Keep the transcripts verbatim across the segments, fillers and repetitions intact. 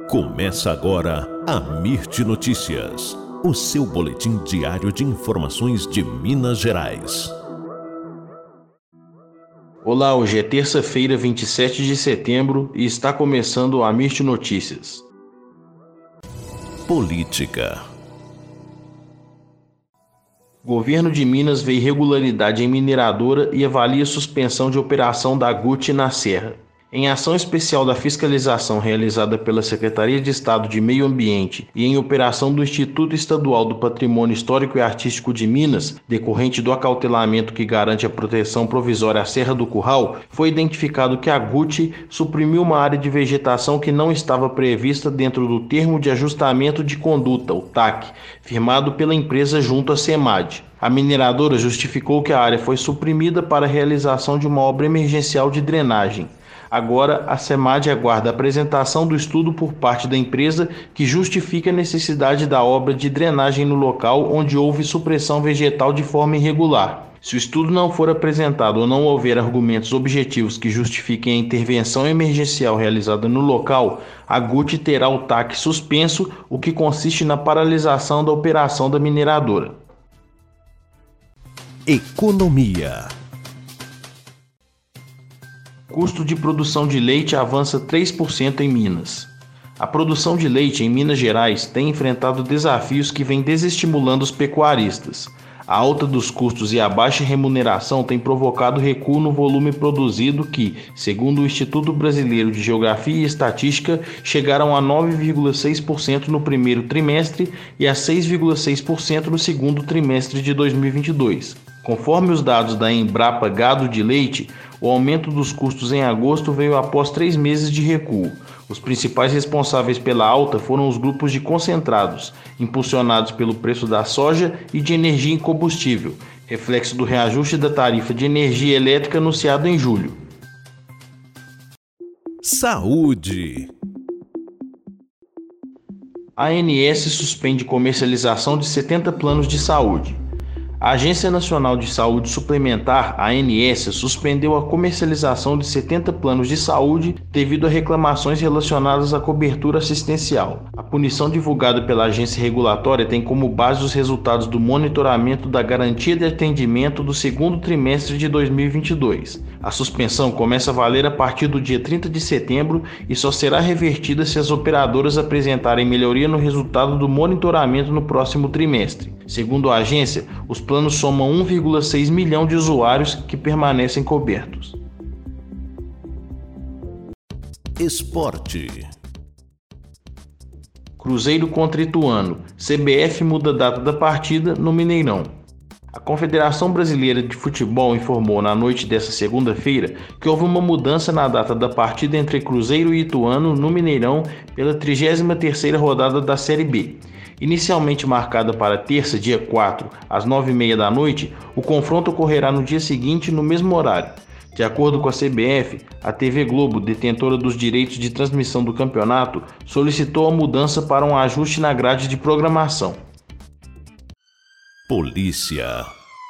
Começa agora a Mirte Notícias, o seu boletim diário de informações de Minas Gerais. Olá, hoje é terça-feira, vinte e sete de setembro e está começando a Mirte Notícias. Política. Governo de Minas vê irregularidade em mineradora e avalia suspensão de operação da Gucci na Serra. Em ação especial da fiscalização realizada pela Secretaria de Estado de Meio Ambiente e em operação do Instituto Estadual do Patrimônio Histórico e Artístico de Minas, decorrente do acautelamento que garante a proteção provisória à Serra do Curral, foi identificado que a Gucci suprimiu uma área de vegetação que não estava prevista dentro do Termo de Ajustamento de Conduta, o T A C, firmado pela empresa junto à SEMAD. A mineradora justificou que a área foi suprimida para a realização de uma obra emergencial de drenagem. Agora, a SEMAD aguarda a apresentação do estudo por parte da empresa que justifica a necessidade da obra de drenagem no local onde houve supressão vegetal de forma irregular. Se o estudo não for apresentado ou não houver argumentos objetivos que justifiquem a intervenção emergencial realizada no local, a Gucci terá o T A C suspenso, o que consiste na paralisação da operação da mineradora. Economia. Custo de produção de leite avança três por cento em Minas. A produção de leite em Minas Gerais tem enfrentado desafios que vêm desestimulando os pecuaristas. A alta dos custos e a baixa remuneração têm provocado recuo no volume produzido que, segundo o Instituto Brasileiro de Geografia e Estatística, chegaram a nove vírgula seis por cento no primeiro trimestre e a seis vírgula seis por cento no segundo trimestre de dois mil e vinte e dois. Conforme os dados da Embrapa Gado de Leite, o aumento dos custos em agosto veio após três meses de recuo. Os principais responsáveis pela alta foram os grupos de concentrados, impulsionados pelo preço da soja e de energia em combustível, reflexo do reajuste da tarifa de energia elétrica anunciado em julho. Saúde. A ANS suspende comercialização de setenta planos de saúde. A Agência Nacional de Saúde Suplementar, a ANS, suspendeu a comercialização de setenta planos de saúde devido a reclamações relacionadas à cobertura assistencial. A punição divulgada pela agência regulatória tem como base os resultados do monitoramento da garantia de atendimento do segundo trimestre de dois mil e vinte e dois. A suspensão começa a valer a partir do dia trinta de setembro e só será revertida se as operadoras apresentarem melhoria no resultado do monitoramento no próximo trimestre. Segundo a agência, os planos somam um vírgula seis milhão de usuários que permanecem cobertos. Esporte. Cruzeiro contra Ituano. C B F muda a data da partida no Mineirão. A Confederação Brasileira de Futebol informou na noite desta segunda-feira que houve uma mudança na data da partida entre Cruzeiro e Ituano no Mineirão pela trigésima terceira rodada da Série B. Inicialmente marcada para terça, dia quatro, às nove e meia da noite, o confronto ocorrerá no dia seguinte, no mesmo horário. De acordo com a C B F, a T V Globo, detentora dos direitos de transmissão do campeonato, solicitou a mudança para um ajuste na grade de programação. Polícia.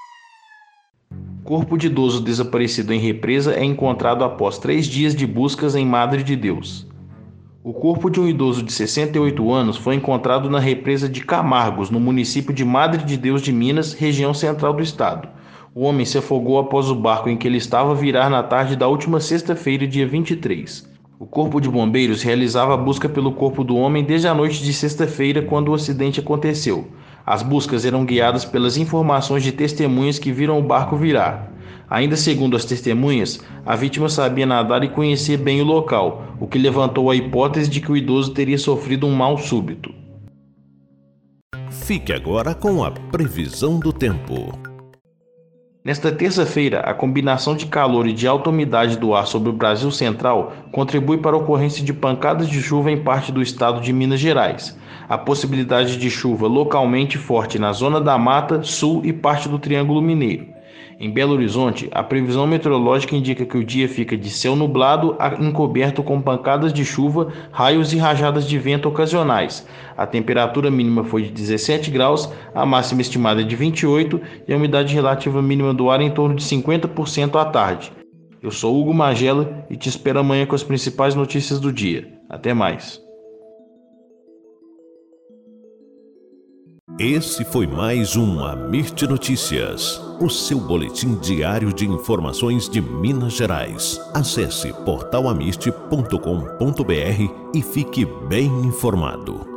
Corpo de idoso desaparecido em represa é encontrado após três dias de buscas em Madre de Deus. O corpo de um idoso de sessenta e oito anos foi encontrado na represa de Camargos, no município de Madre de Deus de Minas, região central do estado. O homem se afogou após o barco em que ele estava virar na tarde da última sexta-feira, dia vinte e três. O corpo de bombeiros realizava a busca pelo corpo do homem desde a noite de sexta-feira, quando o acidente aconteceu. As buscas eram guiadas pelas informações de testemunhas que viram o barco virar. Ainda segundo as testemunhas, a vítima sabia nadar e conhecia bem o local, o que levantou a hipótese de que o idoso teria sofrido um mal súbito. Fique agora com a previsão do tempo. Nesta terça-feira, a combinação de calor e de alta umidade do ar sobre o Brasil Central contribui para a ocorrência de pancadas de chuva em parte do estado de Minas Gerais. A possibilidade de chuva localmente forte na zona da Mata, Sul e parte do Triângulo Mineiro. Em Belo Horizonte, a previsão meteorológica indica que o dia fica de céu nublado a encoberto com pancadas de chuva, raios e rajadas de vento ocasionais. A temperatura mínima foi de dezessete graus, a máxima estimada é de vinte e oito e a umidade relativa mínima do ar em torno de cinquenta por cento à tarde. Eu sou Hugo Magela e te espero amanhã com as principais notícias do dia. Até mais. Esse foi mais um Amirte Notícias, o seu boletim diário de informações de Minas Gerais. Acesse portal amirte ponto com ponto br e fique bem informado.